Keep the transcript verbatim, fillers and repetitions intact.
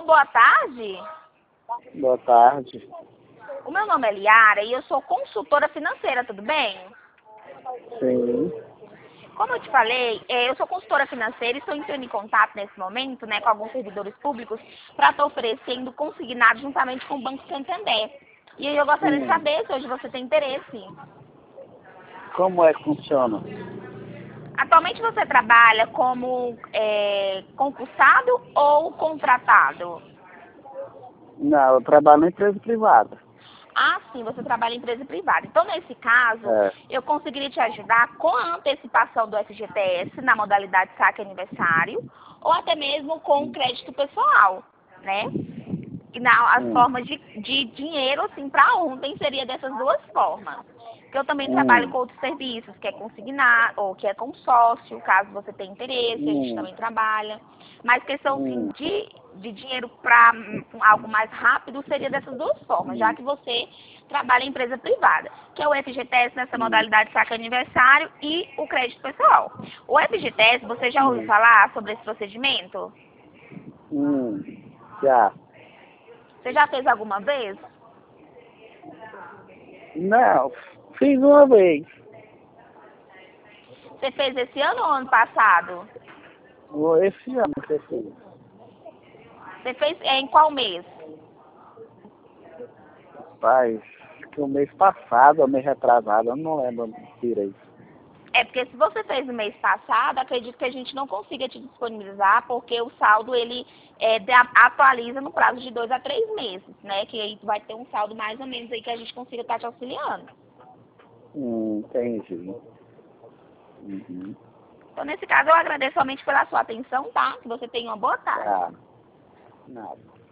Alô, boa tarde. Boa tarde. O meu nome é Liara e eu sou consultora financeira, tudo bem? Sim. Como eu te falei, eh, eu sou consultora financeira e estou entrando em contato nesse momento, né, com alguns servidores públicos para estar oferecendo consignado juntamente com o Banco Santander. E aí eu gostaria de Hum. saber se hoje você tem interesse. Como é que funciona? Atualmente você trabalha como eh, concursado ou contratado? Não, eu trabalho em empresa privada. Ah, sim, você trabalha em empresa privada. Então, nesse caso, É. eu conseguiria te ajudar com a antecipação do F G T S na modalidade saque aniversário ou até mesmo com o crédito pessoal, né? E na, as Hum. formas de, de dinheiro, assim, para ontem seria dessas duas formas. Porque eu também trabalho Hum. com outros serviços, que é consignar ou que é consórcio, caso você tenha interesse, a gente Hum. também trabalha. Mas questão, assim, Hum. de, de dinheiro para algo mais rápido seria dessas duas formas, já Hum. que você trabalha em empresa privada, que é o F G T S nessa Hum. modalidade saque aniversário e o crédito pessoal. O F G T S, você já ouviu Hum. falar sobre esse procedimento? Hum. Já. Você já fez alguma vez? Não, fiz uma vez. Você fez esse ano ou ano passado? Vou esse ano que eu fiz. Você fez é, em qual mês? Faz que o mês passado, ou mês retrasado, eu não lembro direito. É porque se você fez no mês passado, acredito que a gente não consiga te disponibilizar, porque o saldo ele é, de- atualiza no prazo de dois a três meses, né? Que aí tu vai ter um saldo mais ou menos aí que a gente consiga estar te auxiliando. Hum, entendi. Uhum. Então, nesse caso, eu agradeço somente pela sua atenção, tá? Que você tenha uma boa tarde. Tá. Nada.